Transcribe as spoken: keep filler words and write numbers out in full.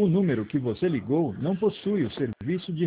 O número que você ligou não possui o serviço de